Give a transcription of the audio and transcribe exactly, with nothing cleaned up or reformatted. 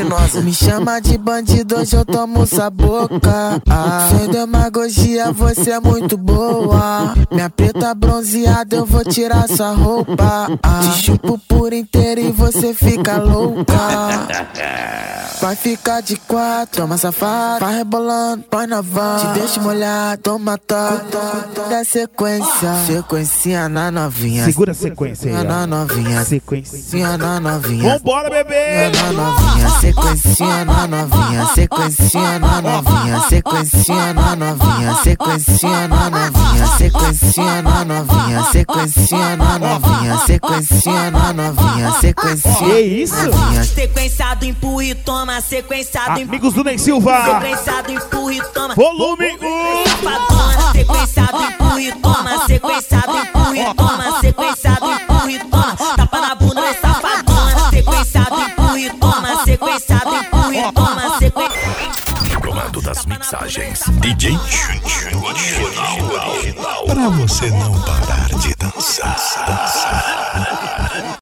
criminosa. Me chama de bandido, hoje eu tomo sua boca. Ah, sem demagogia, você é muito boa. Minha preta bronzeada, eu vou tirar sua roupa. Ah, te chupo por inteiro e você fica louca. Vai ficar de quatro, toma safado. Vai rebolando, põe na van. Te deixa molhar, toma toque. Da sequência, sequência na novinha. Segura a sequência aí, na novinha. Sequência na novinha. Vambora, bebê! Na novinha, sequência na novinha. Sequência na novinha. Sequência na novinha. Sequência na novinha. Sequência na novinha. Sequência na novinha. Sequência na novinha. Sequência. Que isso? Sequenciado, empurra e toma. Sequenciado, amigos do Ney Silva. Sequenciado, empurra e toma. Volume um. Safadona. Sequenciado, empurra e toma. Sequenciado, empurra e toma. Sequenciado, empurra e toma. Tapa na bunda, é safadona. Sequenciado, empurra e toma. Sequenciado, empurra e toma. Sequenciado. Comando das mixagens D J Chuchu original. Pra você não parar de dançar. dançar.